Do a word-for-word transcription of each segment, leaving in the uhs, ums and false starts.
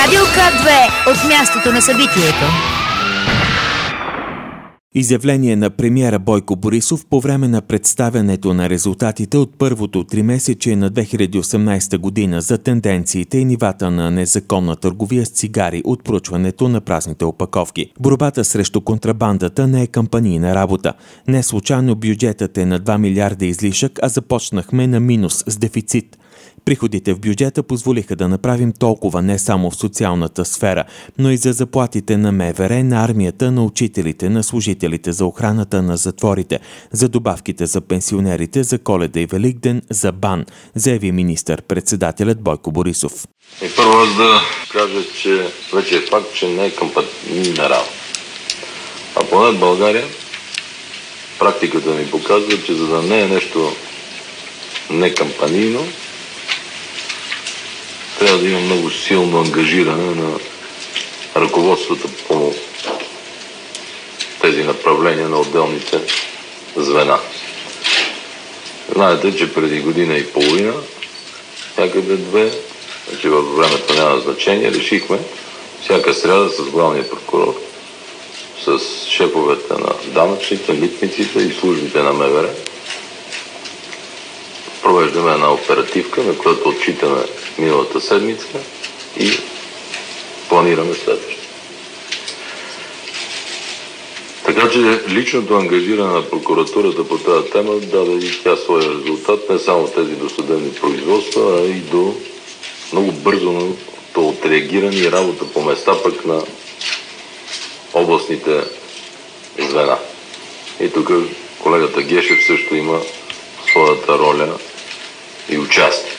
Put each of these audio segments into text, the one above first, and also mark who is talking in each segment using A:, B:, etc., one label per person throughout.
A: Радио К две от мястото на събитието.
B: Изявление на премиера Бойко Борисов по време на представянето на резултатите от първото тримесечие на две хиляди и осемнадесета година за тенденциите и нивата на незаконна търговия с цигари от проучването на празните опаковки. Борбата срещу контрабандата не е кампанийна работа. Не случайно бюджетът е на два милиарда излишък, а започнахме на минус с дефицит. Приходите в бюджета позволиха да направим толкова не само в социалната сфера, но и за заплатите на МВР, на армията, на учителите, на служителите за охраната на затворите, за добавките за пенсионерите, за Коледа и Великден, за БАН, заяви министър-председателят Бойко Борисов.
C: И първо аз да кажа, че вече е факт, че не е кампанийна работа. А поне в България практиката ми показва, че за да не е нещо не кампанийно, трябва да има много силно ангажиране на ръководството по тези направления на отделните звена. Знаете, че преди година и половина, някъде две, че във времето няма значение, решихме всяка сряда с главния прокурор, с шефовете на данъчните, митниците и службите на МВР, провеждаме една оперативка, на която отчитаме миналата седмица и планираме следващата. Така че личното ангажиране на прокуратурата по тази тема даде и тя своя резултат, не само тези досъдебни производства, а и до много бързо отреагиране и работа по места пък на областните звена. И тук колегата Гешев също има своята роля и участие.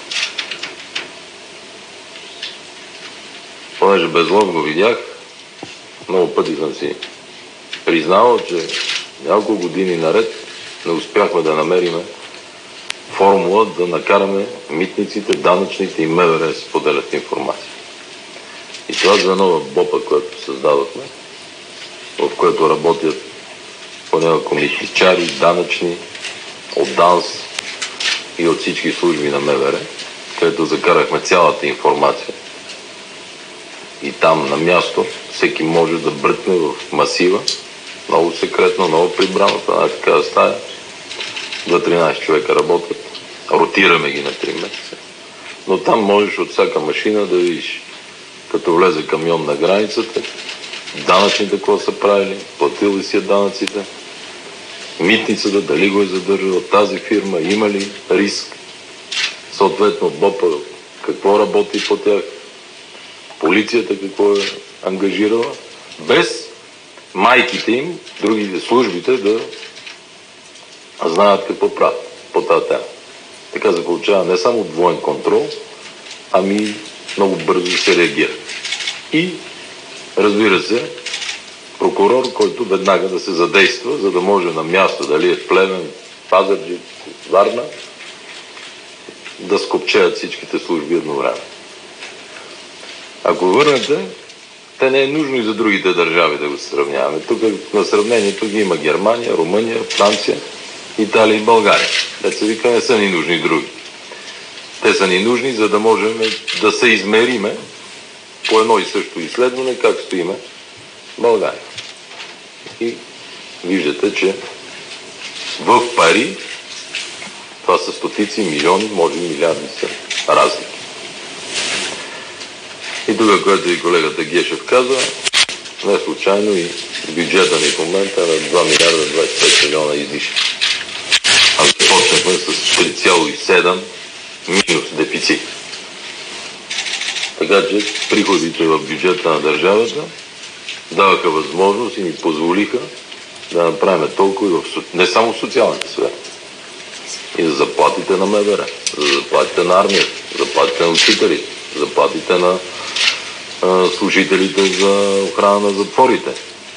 C: Понеже безлобно видях, много пъти съм си признавал, че няколко години наред не успяхме да намериме формула да накараме митниците, данъчните и МВР да споделят информация. И това звено в БОПа, което създадохме, в което работят понякога митничари, данъчни, от ДАНС и от всички служби на МВР, където закарахме цялата информация. И там на място всеки може да бръкне в масива, много секретно, много прибрано, в една такава стая. две-тринадесет човека работят, ротираме ги на три месеца. Но там можеш от всяка машина да видиш, като влезе камион на границата, данъчните какво са правили, платили си данъците, митницата дали го е задържала тази фирма, има ли риск, съответно БОПа какво работи по тях, полицията какво е ангажирала, без майките им, другите службите да знаят какво правят по тази тема. Така се получава не само двоен контрол, ами много бързо се реагира. И разбира се, прокурор, който веднага да се задейства, за да може на място, дали е в Плевен, Пазарджик, Варна, да скопчеят всичките служби едновременно. Ако върнете, те не е нужно и за другите държави да го сравняваме. Тук на сравнението ги има Германия, Румъния, Франция, Италия и България. Те се вика, не са ни нужни други. Те са ни нужни, за да можем да се измериме по едно и също изследване, как стоиме в България. И виждате, че в пари това са стотици, милиони, може и милиарди са разлики. И тук, което и колегата Гешев каза, не случайно и бюджета ни в момента е на два милиарда двадесет и пет милиона излишък. А започнахме с три цяло и седем минус дефицит. Така че приходите в бюджета на държавата даваха възможност и ни позволиха да направим толкова и в, не само в социалната сфера, и за заплатите на МВР, за заплатите на армията, за заплатите на учителите, за заплатите на а, служителите за охрана на затворите,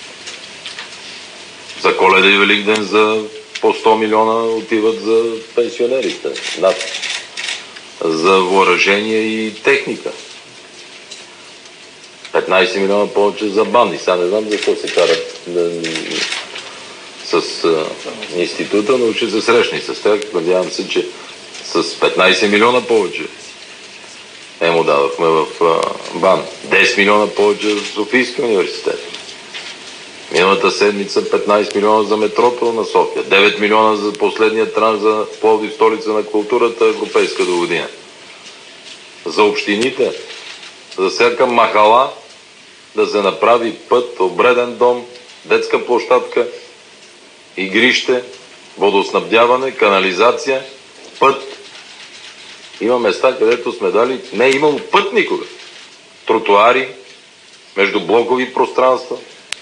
C: за Коледа и Великден за по сто милиона отиват за пенсионерите, над, за въоръжение и техника. петнадесет милиона повече за БАН. И сега не знам защо се карат с а, института, но ще се срещни с тях. Надявам се, че с петнадесет милиона повече е му дадохме в а, БАН. десет милиона повече за Софийския университет. Миналата седмица петнайсет милиона за метрото на София, девет милиона за последния транш за Пловдив, столица на културата, европейска до година. За общините, за всяка махала да се направи път, обреден дом, детска площадка, игрище, водоснабдяване, канализация, път. Има места, където сме дали, не е имало път никога. Тротуари, междублокови пространства.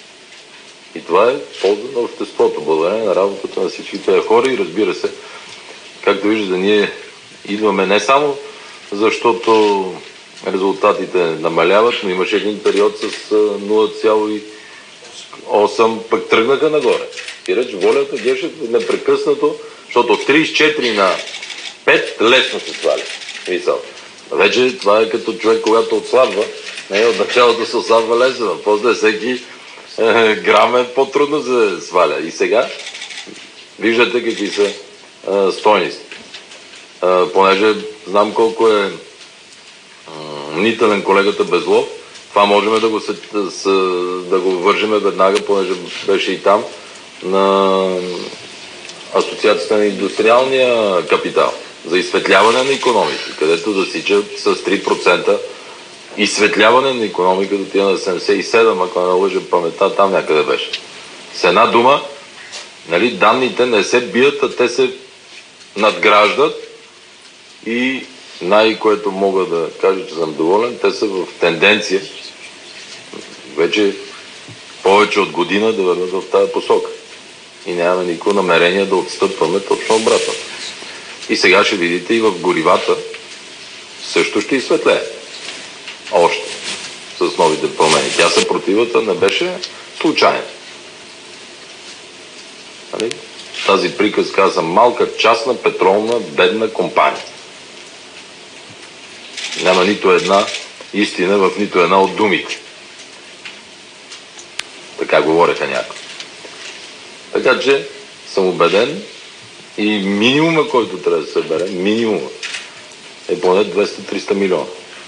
C: И това е полза на обществото, благодарение на работата на всички тези хора и разбира се, както виждате, ние идваме не само защото резултатите намаляват, но имаше един период с нула цяло и осем, пък тръгнаха нагоре. И реч, волята Гешев непрекъснато, защото от трийсет и четири на пет лесно се сваля. Мисъл. Вече това е като човек, когато отслабва, не, от началото се отслабва лесно, после всеки е, грам е по-трудно се сваля. И сега виждате какви са е, стойности. Е, понеже знам колко е, е мнителен колегата Безлов, това можем да го, с, с, да го вържиме веднага, понеже беше и там, на Асоциацията на индустриалния капитал за изсветляване на икономика, където засичат с три процента изсветляване на икономиката, тия на седемдесет и седем, ако не лъжа паметта, там някъде беше. С една дума, нали, данните не се бият, а те се надграждат и най-което мога да кажа, че съм доволен, те са в тенденция вече повече от година да върват в тази посока. И нямаме никакво намерение да отстъпваме точно обратно. И сега ще видите и в горивата също ще изсветлее. Още. С новите промени. Тя съпротивата не беше случайна. Нали? Тази приказка, аз съм малка частна петролна бедна компания. Няма нито една истина в нито една от думите. Така говореха някои. Така че съм убеден и минимума, който трябва да се събере, минимума е поне двеста до триста милиона.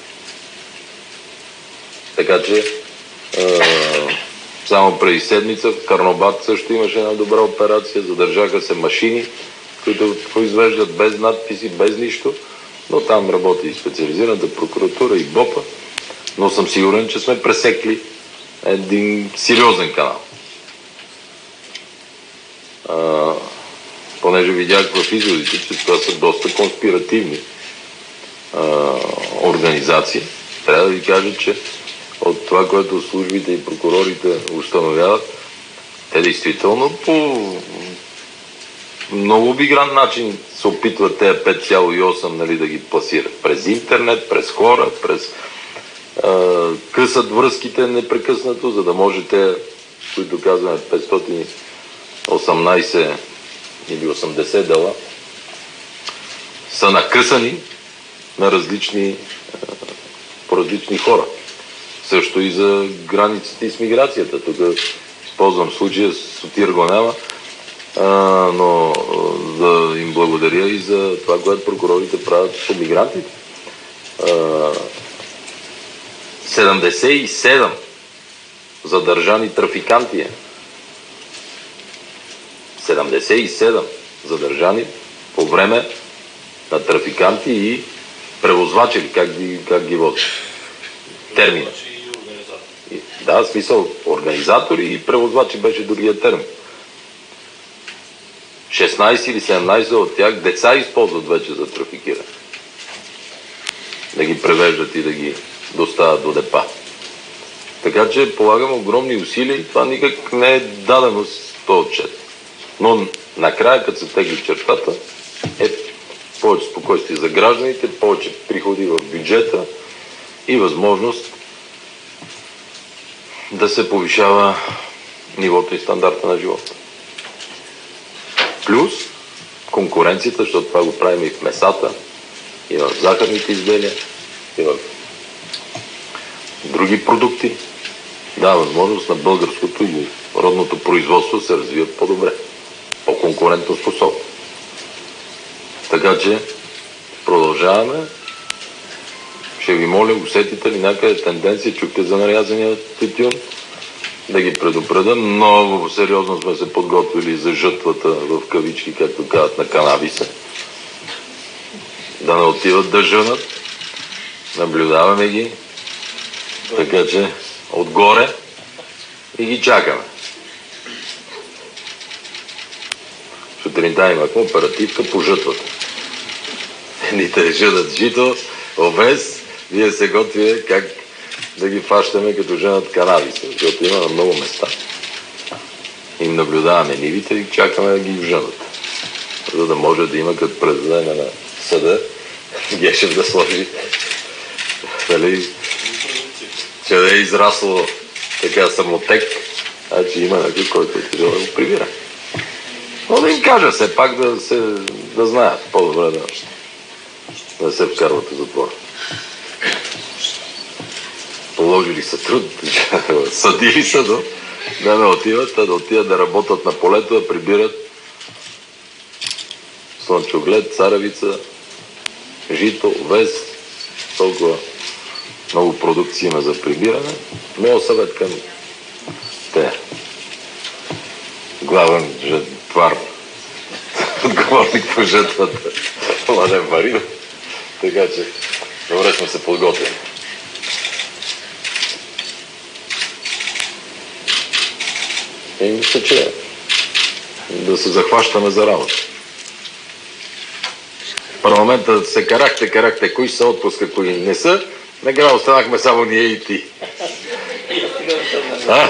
C: Така че е, само преди седмица в Карнобат също имаше една добра операция. Задържаха се машини, които произвеждат без надписи, без нищо, но там работи и специализираната прокуратура и БОПа. Но съм сигурен, че сме пресекли един сериозен канал. А, понеже видях в изводите, че това са доста конспиративни а, организации, трябва да ви кажа, че от това, което службите и прокурорите установяват, те действително по много обигран начин се опитват тези пет цяло и осем, нали, да ги пласират. През интернет, през хора, през а, късат връзките непрекъснато, за да може те, които казваме петстотин и осемнайсет или осемдесет дела, са накъсани на различни, по различни хора. Също и за границите и с миграцията. Тук използвам случая, Сотир го няма, а, но да им благодаря и за това, което прокурорите правят по мигрантите. А, седемдесет и седем задържани трафиканти. седемдесет и седем задържани по време на трафиканти и превозвачи, как ги, как ги водят. Термина. Да, в смисъл организатори и превозвачи беше другия термин. шестнайсет или седемнайсет от тях деца използват вече за трафикиране. Да ги превеждат и да ги доставят до депа. Така че полагам огромни усилия и това никак не е дадено с този отчет. Но накрая, като се тегли чертата, е повече спокойствие за гражданите, повече приходи в бюджета и възможност да се повишава нивото и стандарта на живота. Плюс конкуренцията, защото това го правим и в месата, и в захарните изделия, и в други продукти. Да, възможност на българското и родното производство се развива по-добре, по-конкурентно способно. Така че продължаваме. Ще ви моля, усетите ли някъде тенденция, чухте за нарязания тютюн, да ги предупреда. Много сериозно сме се подготвили за жътвата в кавички, както казват, на канабиса. Да не отиват да жънат. Наблюдаваме ги. Така че отгоре и ги чакаме. Сутринта имахме оперативка по жътвата. Едните жъдат жито, овес, вие се готвие как да ги фащаме като жънат канабиса, защото има на много места. Им наблюдаваме нивите и чакаме да ги жънат. За да може да има като предадене на съда, Гешев да сложи, нали, че да е израсло така самотек, а че има някой, който е тежал да го прибира. Но да им кажа, все пак да, се, да знаят, по-добре да, да се вкарват в затвора. Положили са труд, съдили са да, да не отиват, а да отиват да работят на полето, да прибират слънчоглед, царевица, жито, овес, толкова много продукции има за прибиране. Моят съвет към те. Главен жетвар, отговорник по жетвата, Младен Марин. Така че добре сме се подготвили. И мисля, че да се захващаме за работа. В парламента се карахте, карахте, кои са отпуска, кои не са. Накрая останахме само ние и ти. А?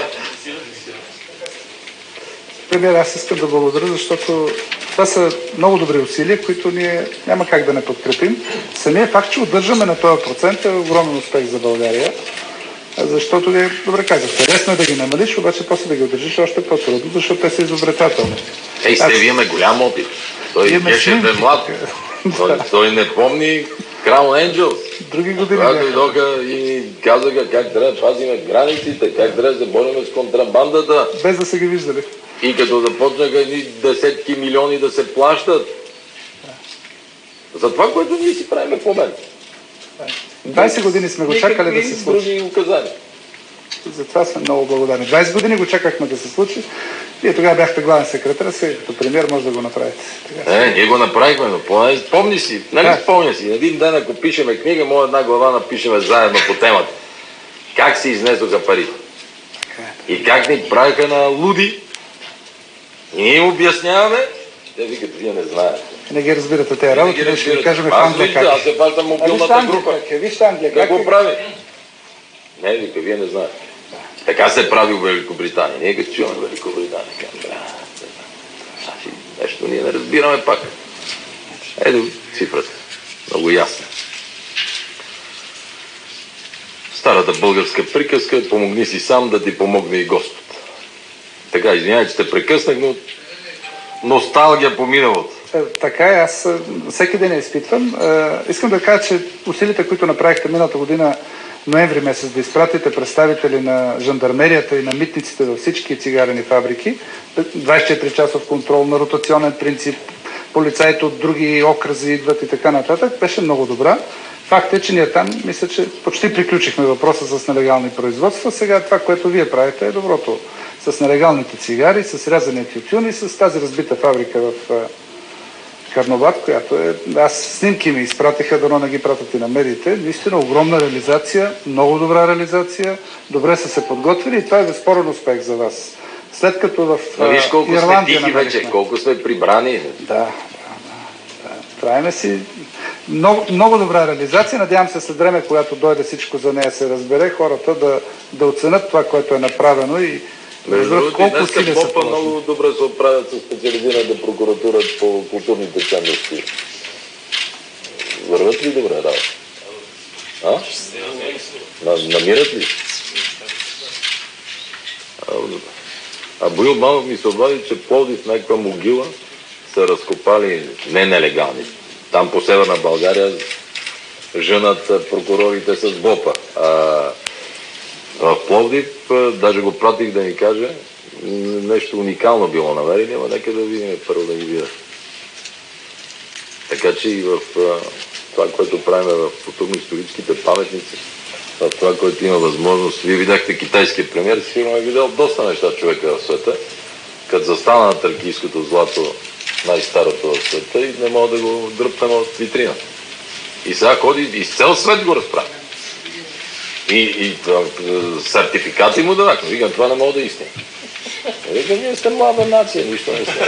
D: Премиер, аз искам да благодаря, защото това са много добри усилия, които ние няма как да не подкрепим. Самия факт, че удържаме на този процент е огромен успех за България, защото вие добре казахте, лесно е да ги намалиш, обаче после да ги удържиш още по-трудно, защото те са изобретателни.
C: Ей, сте, вие имаме голям опит. Той Гешев е млад. Той, той не помни Crown Angels.
D: Други години.
C: Когато дойдоха и ни казаха как трябва да пазиме границите, как трябва да се борим с контрабандата.
D: Без да са ги виждали.
C: И като започнаха едни десетки милиони да се плащат. За това, което ние си правим в момента.
D: двайсет години сме го чакали да се случи.
C: Други указания.
D: Затова сме много благодарни. двайсет години го чакахме да се случи. Вие тогава бяхте главен секретар, сега като премиер може да го направите.
C: Е, ние го направихме, но поне спомни си, нали да. Спомня си, един ден ако пишеме книга, моя една глава напишеме заедно по темата. Как се изнесоха парите. И как ни правиха на луди. И ние им обясняваме, те викат, вие не знаете.
D: Не ги разбирате тези работи, не ще ви кажем в Англия как.
C: Аз се фащам мобилната група.
D: Вижте Англия
C: как. Как го прави? Не, вика, вие не знаете. Така се прави в Великобритания. Ние като чуваме Великобритания. Нещо ние не разбираме пак. Ето цифрата. Много ясна. Старата българска приказка е помогни си сам да ти помогне и Господ. Така, извинявай, че те прекъснах, но носталгия по миналото.
D: Така е, аз всеки ден я изпитвам. Искам да кажа, че усилията, които направихте миналата година, ноември месец, да изпратите представители на жандармерията и на митниците във всички цигарени фабрики, двайсет и четири часов контрол на ротационен принцип, полицаите от други окръзи идват и така нататък, беше много добра. Факт е, че ние там, мисля, че почти приключихме въпроса с нелегални производства. Сега това, което вие правите, е доброто. С нелегалните цигари, с рязания тютюн и с тази разбита фабрика в Карнобат, която е... Аз снимки ми изпратиха, дано не ги пратят и на медиите. Наистина огромна реализация, много добра реализация, добре са се подготвили и това е безспорен успех за вас. След като в
C: Но виж колко
D: Ирландия
C: сме тихи вече, колко сме прибрани.
D: Да, да, да. Правиме си много, много добра реализация. Надявам се след време, когато дойде всичко за нея се разбере, хората да, да оценят това, което е направено и
C: между другото, днеска ПОПа много добре се оправят с специализираната прокуратура по културните ценности. Върват ли добре работа? А? Намират ли? А, а Боил Банов ми се обади, че Пловдив в някаква могила са разкопали не нелегални. Там по Северна България женат прокурорите с БОПа. А, в Пловдив, даже го пратих да ни каже, нещо уникално било намерили, ама нека да видим първо да ги видя. Така че и в това, което правим в културно-историческите паметници, в това, което има възможност. Вие видяхте китайския премиер, сигурно е видял доста неща човека в света, като застана на тракийското злато, най-старото в света, и не мога да го дръпнем от витрина. И сега ходи и с цял свет го разправя. И, и сертификати му давах. Викам, това не мога да истина. Викам, ние сте млада нация, нищо не сте.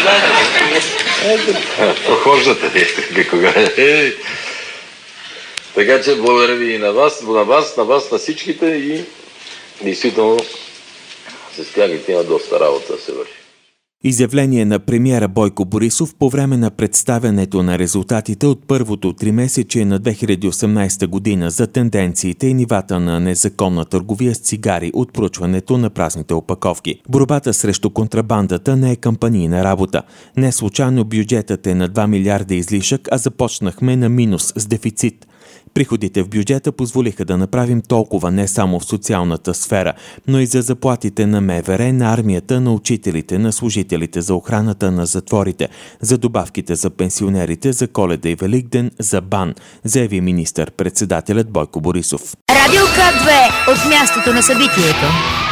C: Прохождате ли? Кога е? Така че благодаря ви и на вас, на вас, на вас, на всичките, и действително с тях има доста работа да се върши.
B: Изявление на премиера Бойко Борисов по време на представянето на резултатите от първото тримесечие на две хиляди и осемнадесета година за тенденциите и нивата на незаконна търговия с цигари от проучването на празните опаковки. Борбата срещу контрабандата не е кампанийна работа. Не случайно бюджетът е на два милиарда излишък, а започнахме на минус с дефицит. Приходите в бюджета позволиха да направим толкова не само в социалната сфера, но и за заплатите на МВР, на армията, на учителите, на служителите за охраната на затворите, за добавките за пенсионерите, за Коледа и Великден, за БАН, заяви министър-председателят Бойко Борисов.
A: Радио К две от мястото на събитието.